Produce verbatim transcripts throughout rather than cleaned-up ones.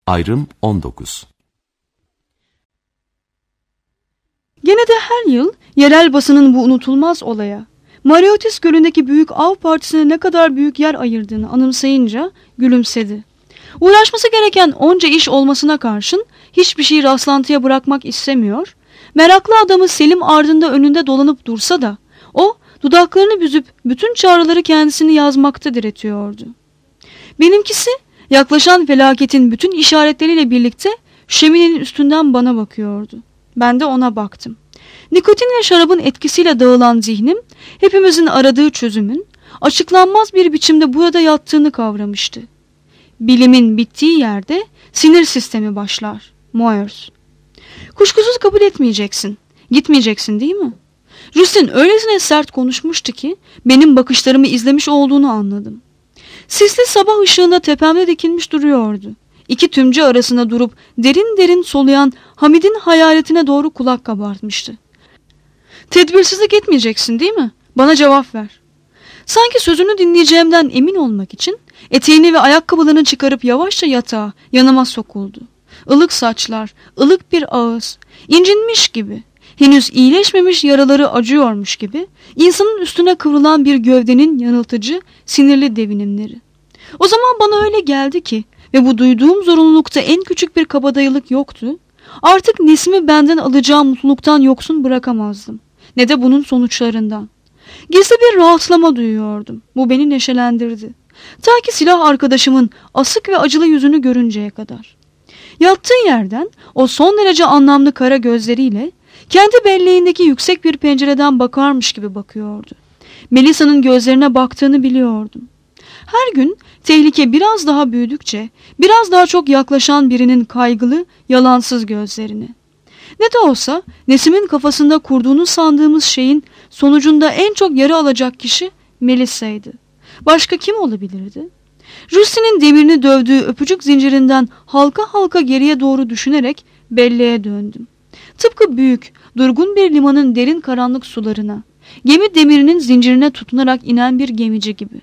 Ayrım on dokuz. Gene de her yıl yerel basının bu unutulmaz olaya, Mariotis Gölü'ndeki büyük av partisine ne kadar büyük yer ayırdığını anımsayınca gülümsedi. Uğraşması gereken onca iş olmasına karşın hiçbir şeyi rastlantıya bırakmak istemiyor, meraklı adamı Selim ardında önünde dolanıp dursa da o dudaklarını büzüp bütün çağrıları kendisini yazmakta diretiyordu. Benimkisi yaklaşan felaketin bütün işaretleriyle birlikte şöminenin üstünden bana bakıyordu. Ben de ona baktım. Nikotin ve şarabın etkisiyle dağılan zihnim hepimizin aradığı çözümün açıklanmaz bir biçimde burada yattığını kavramıştı. Bilimin bittiği yerde sinir sistemi başlar. Moyers. Kuşkusuz kabul etmeyeceksin. Gitmeyeceksin değil mi? Justin öylesine sert konuşmuştu ki benim bakışlarımı izlemiş olduğunu anladım. Sisli sabah ışığında tepemde dikilmiş duruyordu. İki tümce arasında durup derin derin soluyan Hamid'in hayaletine doğru kulak kabartmıştı. Tedbirsizlik etmeyeceksin değil mi? Bana cevap ver. Sanki sözünü dinleyeceğimden emin olmak için eteğini ve ayakkabılarını çıkarıp yavaşça yatağa, yanıma sokuldu. Ilık saçlar, ılık bir ağız, incinmiş gibi, henüz iyileşmemiş yaraları acıyormuş gibi, insanın üstüne kıvrılan bir gövdenin yanıltıcı, sinirli devinimleri. O zaman bana öyle geldi ki ve bu duyduğum zorunlulukta en küçük bir kabadayılık yoktu. Artık Nesim'i benden alacağım mutluluktan yoksun bırakamazdım. Ne de bunun sonuçlarından. Gizli bir rahatlama duyuyordum. Bu beni neşelendirdi. Ta ki silah arkadaşımın asık ve acılı yüzünü görünceye kadar. Yattığı yerden o son derece anlamlı kara gözleriyle kendi belleğindeki yüksek bir pencereden bakarmış gibi bakıyordu. Melisa'nın gözlerine baktığını biliyordum. Her gün tehlike biraz daha büyüdükçe biraz daha çok yaklaşan birinin kaygılı, yalansız gözlerini. Ne de olsa Nesim'in kafasında kurduğunu sandığımız şeyin sonucunda en çok yara alacak kişi Melisa'ydı. Başka kim olabilirdi? Justin'in demirini dövdüğü öpücük zincirinden halka halka geriye doğru düşünerek belleğe döndüm. Tıpkı büyük, durgun bir limanın derin karanlık sularına, gemi demirinin zincirine tutunarak inen bir gemici gibi.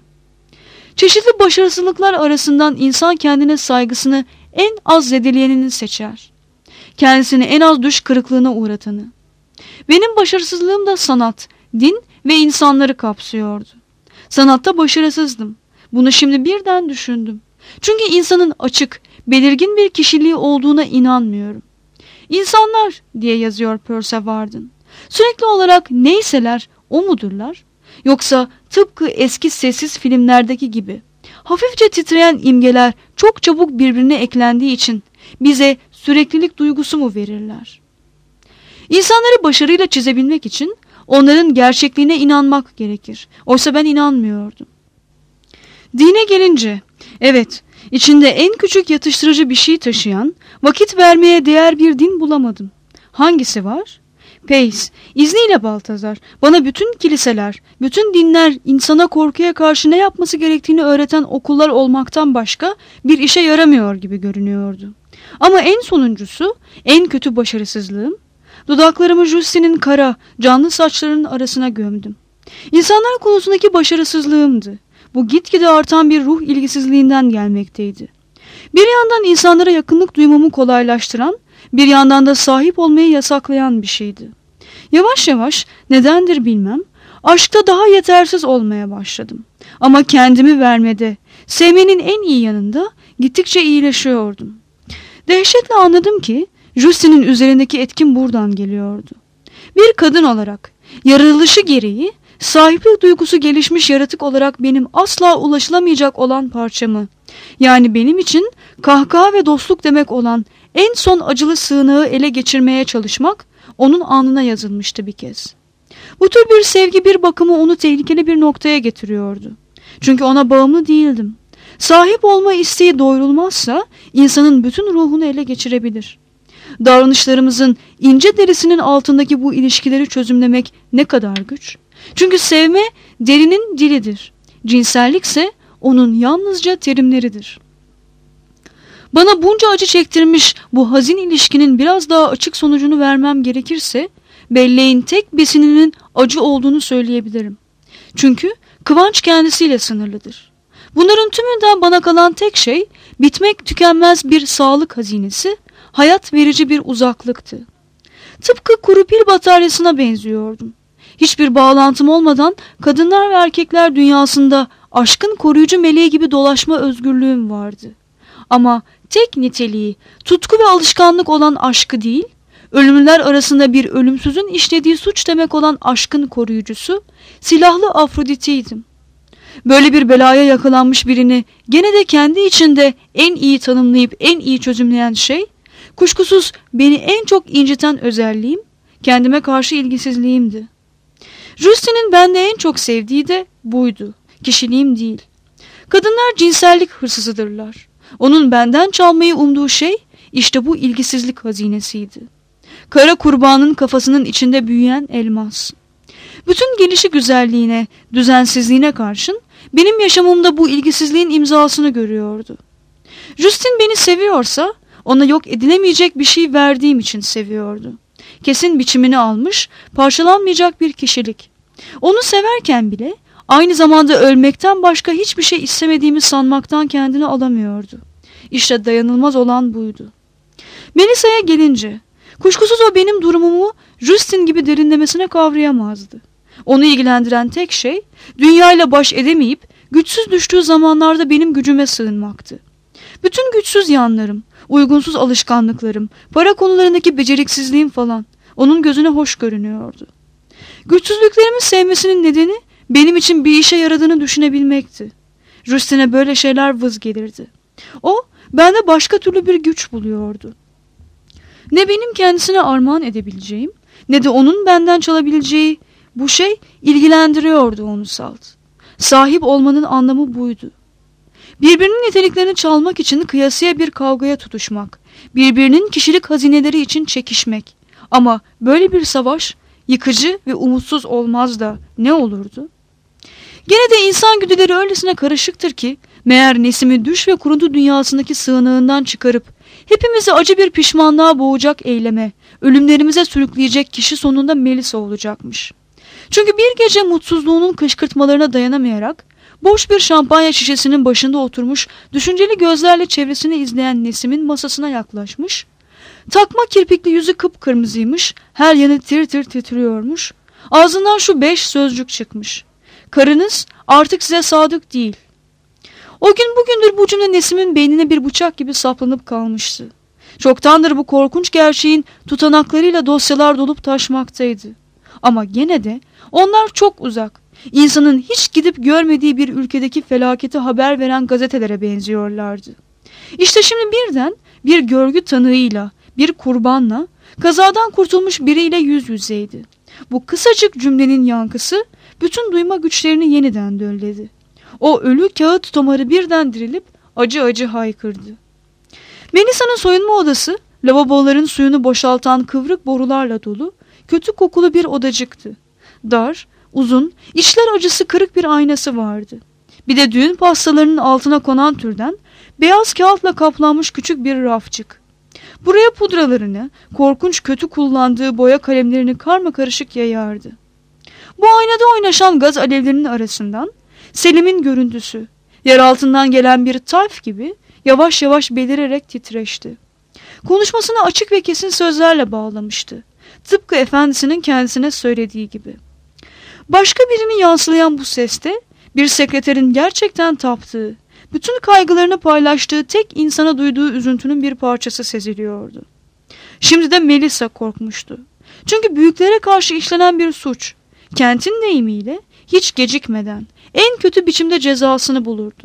Çeşitli başarısızlıklar arasından insan kendine saygısını en az zedeleyenini seçer. Kendisini en az düş kırıklığına uğratanı. Benim başarısızlığım da sanat, din ve insanları kapsıyordu. Sanatta başarısızdım. Bunu şimdi birden düşündüm. Çünkü insanın açık, belirgin bir kişiliği olduğuna inanmıyorum. İnsanlar diye yazıyor Percy Warden. Sürekli olarak neyseler o mudurlar? Yoksa tıpkı eski sessiz filmlerdeki gibi hafifçe titreyen imgeler çok çabuk birbirine eklendiği için bize süreklilik duygusu mu verirler? İnsanları başarıyla çizebilmek için onların gerçekliğine inanmak gerekir. Oysa ben inanmıyordum. Dine gelince, evet, içinde en küçük yatıştırıcı bir şey taşıyan, vakit vermeye değer bir din bulamadım. Hangisi var? Pace, izniyle Baltazar, bana bütün kiliseler, bütün dinler insana korkuya karşı ne yapması gerektiğini öğreten okullar olmaktan başka bir işe yaramıyor gibi görünüyordu. Ama en sonuncusu, en kötü başarısızlığım, dudaklarımı Justin'in kara, canlı saçlarının arasına gömdüm. İnsanlar konusundaki başarısızlığımdı. Bu gitgide artan bir ruh ilgisizliğinden gelmekteydi. Bir yandan insanlara yakınlık duymamı kolaylaştıran, bir yandan da sahip olmayı yasaklayan bir şeydi. Yavaş yavaş, nedendir bilmem, aşkta daha yetersiz olmaya başladım. Ama kendimi vermede, sevmenin en iyi yanında gittikçe iyileşiyordum. Dehşetle anladım ki, Justin'in üzerindeki etkim buradan geliyordu. Bir kadın olarak, yaratılışı gereği, sahiplik duygusu gelişmiş yaratık olarak benim asla ulaşılamayacak olan parçamı, yani benim için kahkaha ve dostluk demek olan en son acılı sığınağı ele geçirmeye çalışmak onun alnına yazılmıştı bir kez. Bu tür bir sevgi bir bakıma onu tehlikeli bir noktaya getiriyordu. Çünkü ona bağımlı değildim. Sahip olma isteği doyurulmazsa insanın bütün ruhunu ele geçirebilir. Davranışlarımızın ince derisinin altındaki bu ilişkileri çözümlemek ne kadar güç? Çünkü sevme derinin dilidir. Cinsellikse onun yalnızca terimleridir. Bana bunca acı çektirmiş bu hazin ilişkinin biraz daha açık sonucunu vermem gerekirse, belleğin tek besininin acı olduğunu söyleyebilirim. Çünkü kıvanç kendisiyle sınırlıdır. Bunların tümünden bana kalan tek şey bitmek tükenmez bir sağlık hazinesi, hayat verici bir uzaklıktı. Tıpkı kuru pil bataryasına benziyordum. Hiçbir bağlantım olmadan kadınlar ve erkekler dünyasında aşkın koruyucu meleği gibi dolaşma özgürlüğüm vardı. Ama tek niteliği tutku ve alışkanlık olan aşkı değil, ölümlüler arasında bir ölümsüzün işlediği suç demek olan aşkın koruyucusu, silahlı Afrodit'iydim. Böyle bir belaya yakalanmış birini gene de kendi içinde en iyi tanımlayıp en iyi çözümleyen şey, kuşkusuz beni en çok inciten özelliğim, kendime karşı ilgisizliğimdi. Justin'in bende en çok sevdiği de buydu, kişiliğim değil. Kadınlar cinsellik hırsızıdırlar. Onun benden çalmayı umduğu şey işte bu ilgisizlik hazinesiydi. Kara kurbanın kafasının içinde büyüyen elmas. Bütün gelişi güzelliğine, düzensizliğine karşın benim yaşamımda bu ilgisizliğin imzasını görüyordu. Justin beni seviyorsa ona yok edilemeyecek bir şey verdiğim için seviyordu. Kesin biçimini almış, parçalanmayacak bir kişilik. Onu severken bile aynı zamanda ölmekten başka hiçbir şey istemediğimi sanmaktan kendini alamıyordu. İşte dayanılmaz olan buydu. Melissa'ya gelince, kuşkusuz o benim durumumu Justin gibi derinlemesine kavrayamazdı. Onu ilgilendiren tek şey, dünyayla baş edemeyip güçsüz düştüğü zamanlarda benim gücüme sığınmaktı. Bütün güçsüz yanlarım, uygunsuz alışkanlıklarım, para konularındaki beceriksizliğim falan onun gözüne hoş görünüyordu. Güçsüzlüklerimi sevmesinin nedeni benim için bir işe yaradığını düşünebilmekti. Justin'e böyle şeyler vız gelirdi. O, bende başka türlü bir güç buluyordu. Ne benim kendisine armağan edebileceğim, ne de onun benden çalabileceği bu şey ilgilendiriyordu onu salt. Sahip olmanın anlamı buydu. Birbirinin niteliklerini çalmak için kıyasıya bir kavgaya tutuşmak, birbirinin kişilik hazineleri için çekişmek. Ama böyle bir savaş yıkıcı ve umutsuz olmaz da ne olurdu? Gene de insan güdüleri öylesine karışıktır ki, meğer Nesim'i düş ve kuruntu dünyasındaki sığınağından çıkarıp, hepimizi acı bir pişmanlığa boğacak eyleme, ölümlerimize sürükleyecek kişi sonunda Melissa olacakmış. Çünkü bir gece mutsuzluğunun kışkırtmalarına dayanamayarak, boş bir şampanya şişesinin başında oturmuş, düşünceli gözlerle çevresini izleyen Nesim'in masasına yaklaşmış, takma kirpikli yüzü kıpkırmızıymış, her yanı tir tir titriyormuş, ağzından şu beş sözcük çıkmış: "Karınız artık size sadık değil." O gün bugündür bu cümle Nesim'in beynine bir bıçak gibi saplanıp kalmıştı. Çoktandır bu korkunç gerçeğin tutanaklarıyla dosyalar dolup taşmaktaydı. Ama gene de onlar çok uzak, insanın hiç gidip görmediği bir ülkedeki felaketi haber veren gazetelere benziyorlardı. İşte şimdi birden bir görgü tanığıyla, bir kurbanla, kazadan kurtulmuş biriyle yüz yüzeydi. Bu kısacık cümlenin yankısı bütün duyma güçlerini yeniden dölledi. O ölü kağıt tomarı birden dirilip acı acı haykırdı. Melissa'nın soyunma odası, lavaboların suyunu boşaltan kıvrık borularla dolu, kötü kokulu bir odacıktı. Dar, uzun, içler acısı kırık bir aynası vardı. Bir de düğün pastalarının altına konan türden beyaz kağıtla kaplanmış küçük bir rafçık. Buraya pudralarını, korkunç kötü kullandığı boya kalemlerini karmakarışık yayardı. Bu aynada oynaşan gaz alevlerinin arasından Selim'in görüntüsü, yer altından gelen bir tayf gibi yavaş yavaş belirerek titreşti. Konuşmasını açık ve kesin sözlerle bağlamıştı. Tıpkı efendisinin kendisine söylediği gibi. Başka birini yansılayan bu seste bir sekreterin gerçekten taptığı, bütün kaygılarını paylaştığı tek insana duyduğu üzüntünün bir parçası seziliyordu. Şimdi de Melissa korkmuştu. Çünkü büyüklere karşı işlenen bir suç, kentin deyimiyle hiç gecikmeden en kötü biçimde cezasını bulurdu.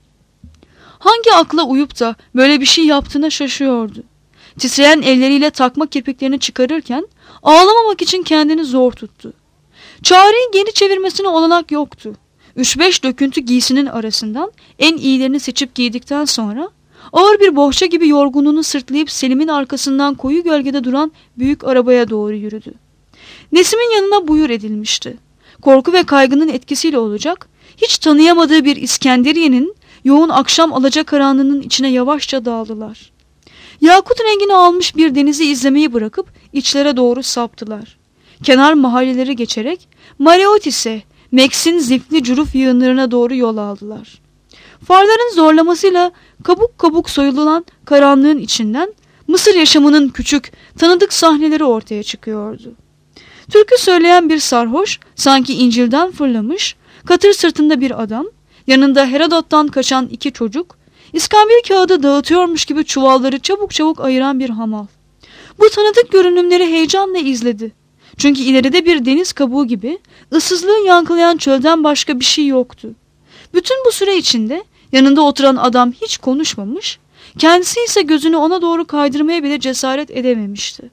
Hangi akla uyup da böyle bir şey yaptığına şaşıyordu. Titreyen elleriyle takma kirpiklerini çıkarırken ağlamamak için kendini zor tuttu. Çareyi geri çevirmesine olanak yoktu. Üç beş döküntü giysinin arasından en iyilerini seçip giydikten sonra ağır bir bohça gibi yorgunluğunu sırtlayıp Selim'in arkasından koyu gölgede duran büyük arabaya doğru yürüdü. Nesim'in yanına buyur edilmişti. Korku ve kaygının etkisiyle olacak, hiç tanıyamadığı bir İskenderiye'nin yoğun akşam alacakaranlığının içine yavaşça daldılar. Yakut rengini almış bir denizi izlemeyi bırakıp içlere doğru saptılar. Kenar mahalleleri geçerek Mariotis'e, Max'in zifli cüruf yığınlarına doğru yol aldılar. Farların zorlamasıyla kabuk kabuk soyulan karanlığın içinden Mısır yaşamının küçük, tanıdık sahneleri ortaya çıkıyordu. Türkü söyleyen bir sarhoş, sanki İncil'den fırlamış, katır sırtında bir adam, yanında Herodot'tan kaçan iki çocuk, iskambil kağıdı dağıtıyormuş gibi çuvalları çabuk çabuk ayıran bir hamal. Bu tanıdık görünümleri heyecanla izledi. Çünkü ileride bir deniz kabuğu gibi ıssızlığı yankılayan çölden başka bir şey yoktu. Bütün bu süre içinde yanında oturan adam hiç konuşmamış, kendisi ise gözünü ona doğru kaydırmaya bile cesaret edememişti.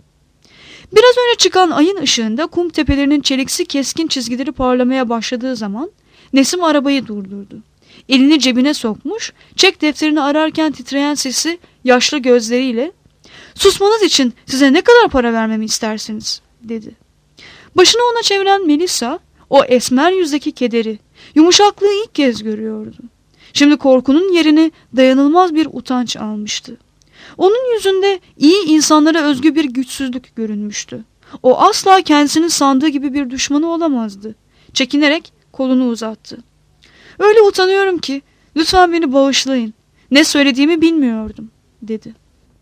Biraz önce çıkan ayın ışığında kum tepelerinin çeliksi keskin çizgileri parlamaya başladığı zaman Nesim arabayı durdurdu. Elini cebine sokmuş, çek defterini ararken titreyen sesi yaşlı gözleriyle "Susmanız için size ne kadar para vermemi istersiniz?" dedi. Başını ona çeviren Melisa, o esmer yüzdeki kederi, yumuşaklığı ilk kez görüyordu. Şimdi korkunun yerini dayanılmaz bir utanç almıştı. Onun yüzünde iyi insanlara özgü bir güçsüzlük görünmüştü. O asla kendisinin sandığı gibi bir düşmanı olamazdı. Çekinerek kolunu uzattı. "Öyle utanıyorum ki lütfen beni bağışlayın. Ne söylediğimi bilmiyordum," dedi.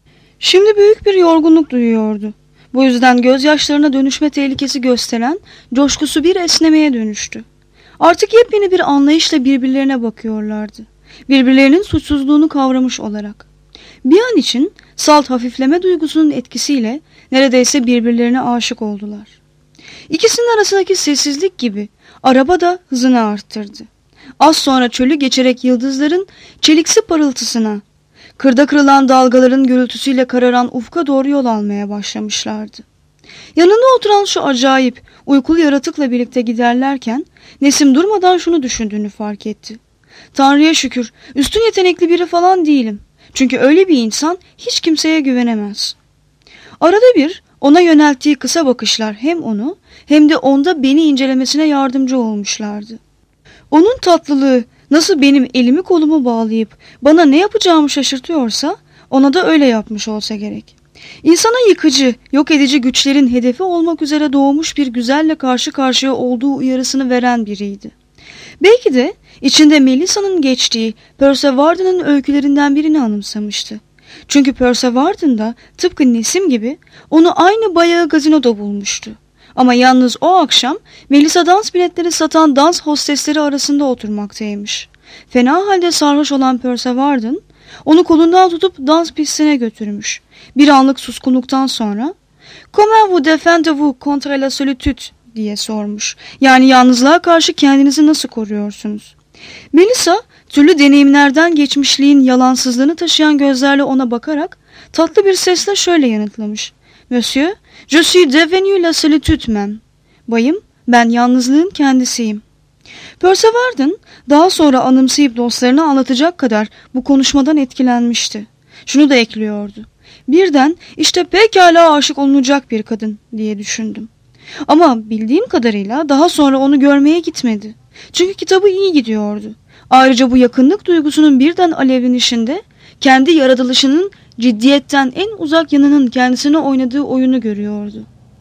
Şimdi büyük bir yorgunluk duyuyordu. Bu yüzden gözyaşlarına dönüşme tehlikesi gösteren coşkusu bir esnemeye dönüştü. Artık yepyeni bir anlayışla birbirlerine bakıyorlardı. Birbirlerinin suçsuzluğunu kavramış olarak. Bir an için salt hafifleme duygusunun etkisiyle neredeyse birbirlerine aşık oldular. İkisinin arasındaki sessizlik gibi araba da hızını arttırdı. Az sonra çölü geçerek yıldızların çeliksi parıltısına, kırda kırılan dalgaların gürültüsüyle kararan ufka doğru yol almaya başlamışlardı. Yanında oturan şu acayip, uykulu yaratıkla birlikte giderlerken Nesim durmadan şunu düşündüğünü fark etti. Tanrı'ya şükür, üstün yetenekli biri falan değilim. Çünkü öyle bir insan hiç kimseye güvenemez. Arada bir ona yönelttiği kısa bakışlar hem onu hem de onda beni incelemesine yardımcı olmuşlardı. Onun tatlılığı nasıl benim elimi kolumu bağlayıp bana ne yapacağımı şaşırtıyorsa ona da öyle yapmış olsa gerek. İnsana yıkıcı, yok edici güçlerin hedefi olmak üzere doğmuş bir güzelle karşı karşıya olduğu uyarısını veren biriydi. Belki de içinde Melisa'nın geçtiği Percy Warden'ın öykülerinden birini anımsamıştı. Çünkü Percy Warden da tıpkı Nesim gibi onu aynı bayağı gazinoda bulmuştu. Ama yalnız o akşam Melisa dans biletleri satan dans hostesleri arasında oturmaktaymış. Fena halde sarhoş olan Percy Warden onu kolundan tutup dans pistine götürmüş. Bir anlık suskunluktan sonra "Comment vous défendez-vous contre la solitude?" diye sormuş. Yani yalnızlığa karşı kendinizi nasıl koruyorsunuz? Melisa türlü deneyimlerden geçmişliğin yalansızlığını taşıyan gözlerle ona bakarak tatlı bir sesle şöyle yanıtlamış. "Monsieur, je suis devenu la solitude même." Bayım, ben yalnızlığın kendisiyim. Percy Warden daha sonra anımsayıp dostlarına anlatacak kadar bu konuşmadan etkilenmişti. Şunu da ekliyordu. Birden işte pekala aşık olunacak bir kadın diye düşündüm. Ama bildiğim kadarıyla daha sonra onu görmeye gitmedi. Çünkü kitabı iyi gidiyordu. Ayrıca bu yakınlık duygusunun birden alevlenişinde kendi yaratılışının ciddiyetten en uzak yanının kendisine oynadığı oyunu görüyordu.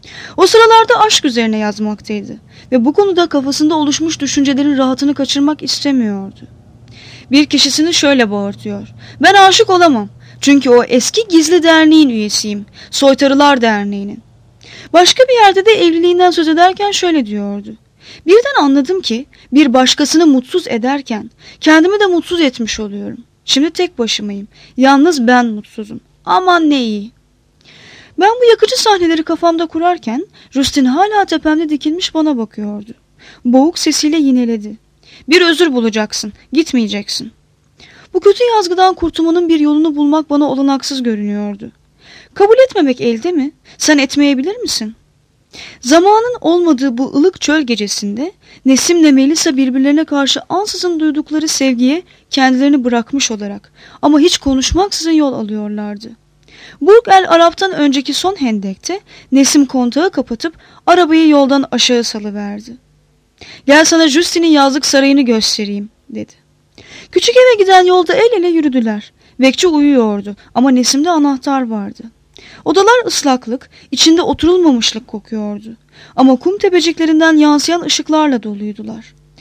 O sıralarda aşk üzerine yazmaktaydı ve bu konuda kafasında oluşmuş düşüncelerin rahatını kaçırmak istemiyordu. Bir kişisini şöyle bağırtıyor. "Ben aşık olamam. Çünkü o eski gizli derneğin üyesiyim. Soytarılar Derneği'nin." Başka bir yerde de evliliğinden söz ederken şöyle diyordu. "Birden anladım ki bir başkasını mutsuz ederken kendimi de mutsuz etmiş oluyorum. Şimdi tek başımayım. Yalnız ben mutsuzum. Aman ne iyi." Ben bu yakıcı sahneleri kafamda kurarken Justin hala tepemde dikilmiş bana bakıyordu. Boğuk sesiyle yineledi. "Bir özür bulacaksın. Gitmeyeceksin." Bu kötü yazgıdan kurtulmanın bir yolunu bulmak bana olanaksız görünüyordu. "Kabul etmemek elde mi? Sen etmeyebilir misin?" Zamanın olmadığı bu ılık çöl gecesinde Nesim'le Melisa birbirlerine karşı ansızın duydukları sevgiye kendilerini bırakmış olarak ama hiç konuşmaksızın yol alıyorlardı. Burg el Arap'tan önceki son hendekte Nesim kontağı kapatıp arabayı yoldan aşağı salıverdi. "Gel sana Justin'in yazlık sarayını göstereyim," dedi. Küçük eve giden yolda el ele yürüdüler. Bekçi uyuyordu ama Nesim'de anahtar vardı. Odalar ıslaklık, içinde oturulmamışlık kokuyordu. Ama kum tepeciklerinden yansıyan ışıklarla doluydular.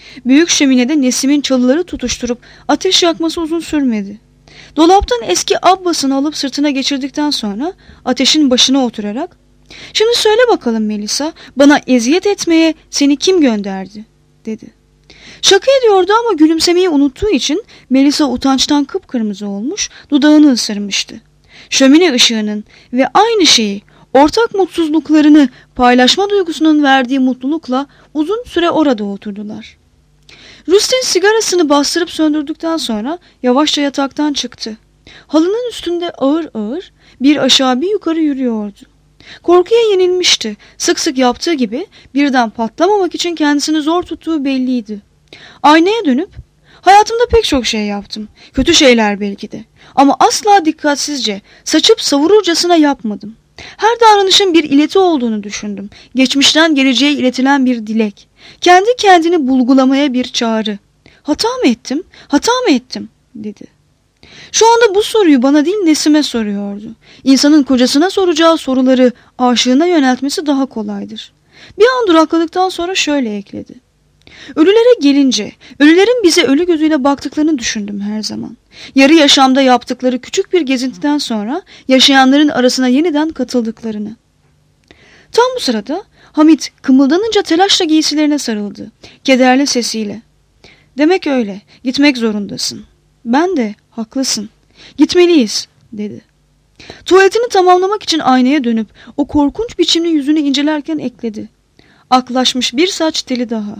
Büyük şöminede Nesim'in çalıları tutuşturup ateş yakması uzun sürmedi. Dolaptan eski abbasını alıp sırtına geçirdikten sonra ateşin başına oturarak "Şimdi söyle bakalım Melisa, bana eziyet etmeye seni kim gönderdi?" dedi. Şaka ediyordu ama gülümsemeyi unuttuğu için Melisa utançtan kıpkırmızı olmuş, dudağını ısırmıştı. Şömine ışığının ve aynı şeyi, ortak mutsuzluklarını paylaşma duygusunun verdiği mutlulukla uzun süre orada oturdular. Rustin sigarasını bastırıp söndürdükten sonra yavaşça yataktan çıktı. Halının üstünde ağır ağır bir aşağı bir yukarı yürüyordu. Korkuya yenilmişti. Sık sık yaptığı gibi birden patlamamak için kendisini zor tuttuğu belliydi. Aynaya dönüp "Hayatımda pek çok şey yaptım. Kötü şeyler belki de. Ama asla dikkatsizce, saçıp savururcasına yapmadım. Her davranışın bir ileti olduğunu düşündüm. Geçmişten geleceğe iletilen bir dilek. Kendi kendini bulgulamaya bir çağrı. Hata mı ettim? Hata mı ettim?" dedi. Şu anda bu soruyu bana değil Nesim'e soruyordu. İnsanın kocasına soracağı soruları aşığına yöneltmesi daha kolaydır. Bir an durakladıktan sonra şöyle ekledi. "Ölülere gelince, ölülerin bize ölü gözüyle baktıklarını düşündüm her zaman. Yarı yaşamda yaptıkları küçük bir gezintiden sonra yaşayanların arasına yeniden katıldıklarını." Tam bu sırada Hamit kımıldanınca telaşla giysilerine sarıldı. Kederli sesiyle. "Demek öyle, gitmek zorundasın. Ben de haklısın. Gitmeliyiz," dedi. Tuvaletini tamamlamak için aynaya dönüp o korkunç biçimli yüzünü incelerken ekledi. "Aklaşmış bir saç teli daha."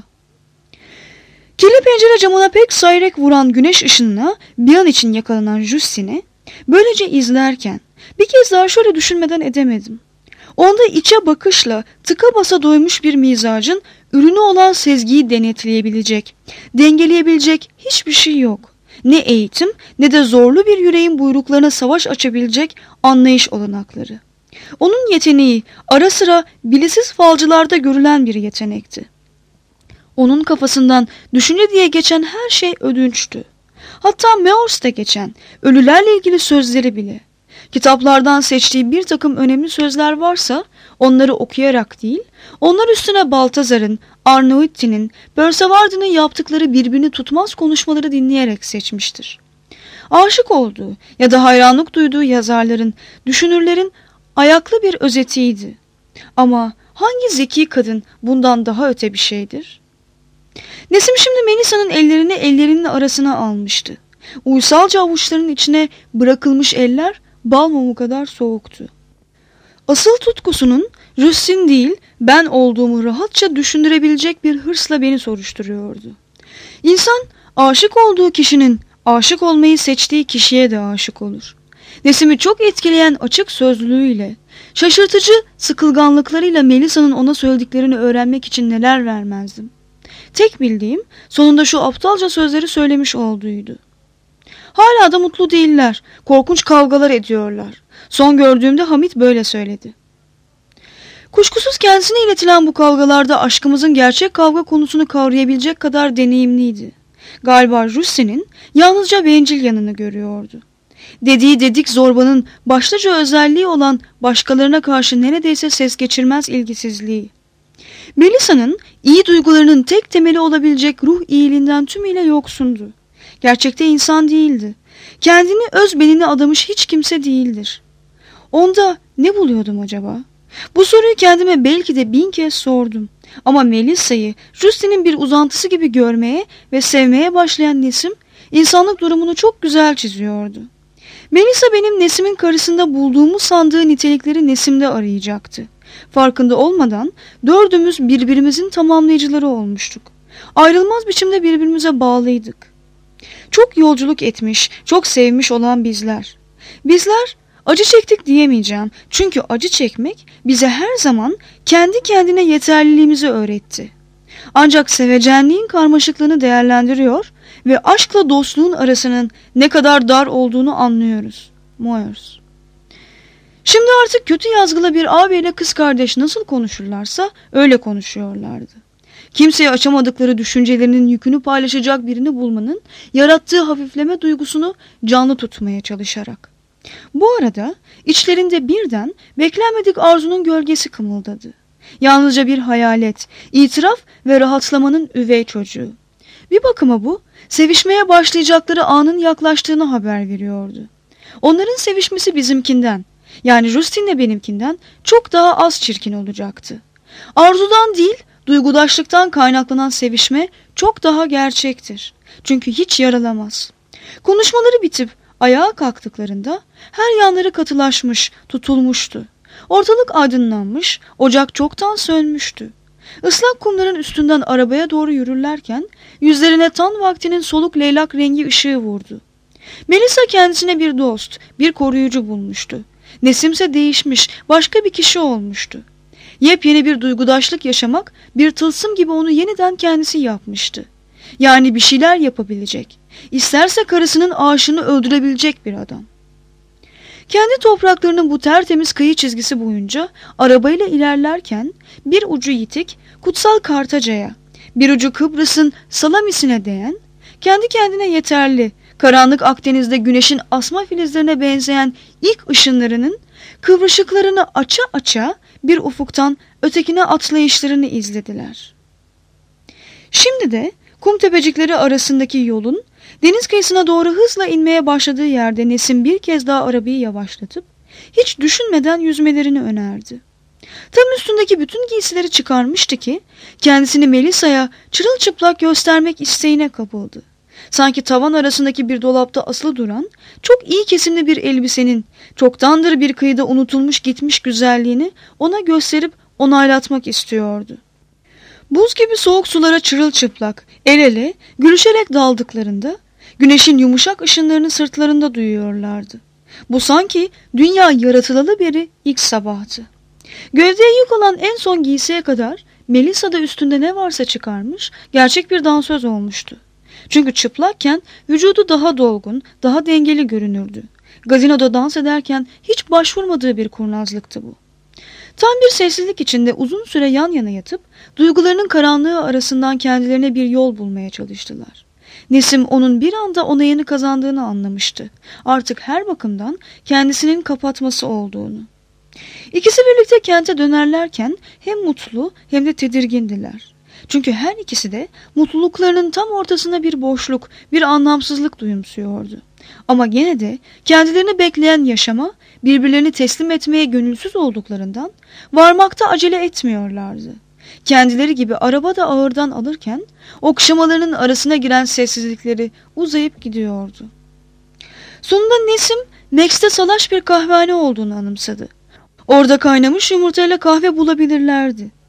Kirli pencere camına pek sayrek vuran güneş ışınına bir an için yakalanan Justin'i böylece izlerken bir kez daha şöyle düşünmeden edemedim. Onda içe bakışla tıka basa doymuş bir mizacın ürünü olan sezgiyi denetleyebilecek, dengeleyebilecek hiçbir şey yok. Ne eğitim ne de zorlu bir yüreğin buyruklarına savaş açabilecek anlayış olanakları. Onun yeteneği ara sıra bilisiz falcılarda görülen bir yetenekti. Onun kafasından düşünce diye geçen her şey ödünçtü. Hatta Meors'ta geçen ölülerle ilgili sözleri bile. Kitaplardan seçtiği bir takım önemli sözler varsa onları okuyarak değil, onlar üstüne Baltazar'ın, Arnautti'nin, Perceval'in yaptıkları birbirini tutmaz konuşmaları dinleyerek seçmiştir. Aşık olduğu ya da hayranlık duyduğu yazarların, düşünürlerin ayaklı bir özetiydi. Ama hangi zeki kadın bundan daha öte bir şeydir? Nesim şimdi Melisa'nın ellerini ellerinin arasına almıştı. Uysalca avuçlarının içine bırakılmış eller bal mumu kadar soğuktu. Asıl tutkusunun Rustin değil ben olduğumu rahatça düşündürebilecek bir hırsla beni soruşturuyordu. İnsan aşık olduğu kişinin aşık olmayı seçtiği kişiye de aşık olur. Nesim'i çok etkileyen açık sözlülüğüyle, şaşırtıcı sıkılganlıklarıyla Melisa'nın ona söylediklerini öğrenmek için neler vermezdim. Tek bildiğim sonunda şu aptalca sözleri söylemiş olduğuydu. Hala da mutlu değiller, korkunç kavgalar ediyorlar. Son gördüğümde Hamit böyle söyledi. Kuşkusuz kendisine iletilen bu kavgalarda aşkımızın gerçek kavga konusunu kavrayabilecek kadar deneyimliydi. Galiba Justin'in yalnızca bencil yanını görüyordu. Dediği dedik zorbanın başlıca özelliği olan başkalarına karşı neredeyse ses geçirmez ilgisizliği. Melisa'nın iyi duygularının tek temeli olabilecek ruh iyiliğinden tümüyle yoksundu. Gerçekte insan değildi. Kendini öz benine adamış hiç kimse değildir. Onda ne buluyordum acaba? Bu soruyu kendime belki de bin kez sordum. Ama Melisa'yı Justin'in bir uzantısı gibi görmeye ve sevmeye başlayan Nesim, insanlık durumunu çok güzel çiziyordu. Melisa benim Nesim'in karısında bulduğumu sandığı nitelikleri Nesim'de arayacaktı. Farkında olmadan dördümüz birbirimizin tamamlayıcıları olmuştuk. Ayrılmaz biçimde birbirimize bağlıydık. Çok yolculuk etmiş, çok sevmiş olan bizler. Bizler acı çektik diyemeyeceğim. Çünkü acı çekmek bize her zaman kendi kendine yeterliliğimizi öğretti. Ancak sevecenliğin karmaşıklığını değerlendiriyor ve aşkla dostluğun arasının ne kadar dar olduğunu anlıyoruz. Moyers. Şimdi artık kötü yazgılı bir ağabeyle kız kardeş nasıl konuşurlarsa öyle konuşuyorlardı. Kimseye açamadıkları düşüncelerinin yükünü paylaşacak birini bulmanın yarattığı hafifleme duygusunu canlı tutmaya çalışarak. Bu arada içlerinde birden beklenmedik arzunun gölgesi kımıldadı. Yalnızca bir hayalet, itiraf ve rahatlamanın üvey çocuğu. Bir bakıma bu, sevişmeye başlayacakları anın yaklaştığını haber veriyordu. Onların sevişmesi bizimkinden, yani Rustin'le benimkinden çok daha az çirkin olacaktı. Arzudan değil, duygudaşlıktan kaynaklanan sevişme çok daha gerçektir. Çünkü hiç yaralamaz. Konuşmaları bitip ayağa kalktıklarında her yanları katılaşmış, tutulmuştu. Ortalık aydınlanmış, ocak çoktan sönmüştü. Islak kumların üstünden arabaya doğru yürürlerken yüzlerine tan vaktinin soluk leylak rengi ışığı vurdu. Melisa kendisine bir dost, bir koruyucu bulmuştu. Nesimse değişmiş, başka bir kişi olmuştu. Yepyeni bir duygudaşlık yaşamak bir tılsım gibi onu yeniden kendisi yapmıştı. Yani bir şeyler yapabilecek, isterse karısının aşığını öldürebilecek bir adam. Kendi topraklarının bu tertemiz kıyı çizgisi boyunca arabayla ilerlerken bir ucu yitik kutsal Kartaca'ya, bir ucu Kıbrıs'ın Salamis'ine değen, kendi kendine yeterli, karanlık Akdeniz'de güneşin asma filizlerine benzeyen ilk ışınlarının kıvrışıklarını aça aça bir ufuktan ötekine atlayışlarını izlediler. Şimdi de kum tepecikleri arasındaki yolun deniz kıyısına doğru hızla inmeye başladığı yerde Nesim bir kez daha arabayı yavaşlatıp hiç düşünmeden yüzmelerini önerdi. Tam üstündeki bütün giysileri çıkarmıştı ki kendisini Melisa'ya çırılçıplak göstermek isteğine kapıldı. Sanki tavan arasındaki bir dolapta asılı duran çok iyi kesimli bir elbisenin çoktandır bir kıyıda unutulmuş gitmiş güzelliğini ona gösterip onaylatmak istiyordu. Buz gibi soğuk sulara çırılçıplak, el ele, gülüşerek daldıklarında güneşin yumuşak ışınlarını sırtlarında duyuyorlardı. Bu sanki dünya yaratılalı beri ilk sabahtı. Gövdeye yük olan en son giysiye kadar Melisa da üstünde ne varsa çıkarmış, gerçek bir dansöz olmuştu. Çünkü çıplakken vücudu daha dolgun, daha dengeli görünürdü. Gazinoda dans ederken hiç başvurmadığı bir kurnazlıktı bu. Tam bir sessizlik içinde uzun süre yan yana yatıp duygularının karanlığı arasından kendilerine bir yol bulmaya çalıştılar. Nesim onun bir anda onayını kazandığını anlamıştı. Artık her bakımdan kendisinin kapatması olduğunu. İkisi birlikte kente dönerlerken hem mutlu hem de tedirgindiler. Çünkü her ikisi de mutluluklarının tam ortasına bir boşluk, bir anlamsızlık duyumsuyordu. Ama gene de kendilerini bekleyen yaşama, birbirlerini teslim etmeye gönülsüz olduklarından varmakta acele etmiyorlardı. Kendileri gibi araba da ağırdan alırken okşamalarının arasına giren sessizlikleri uzayıp gidiyordu. Sonunda Nesim, Max'te salaş bir kahvehane olduğunu anımsadı. Orada kaynamış yumurtayla kahve bulabilirlerdi.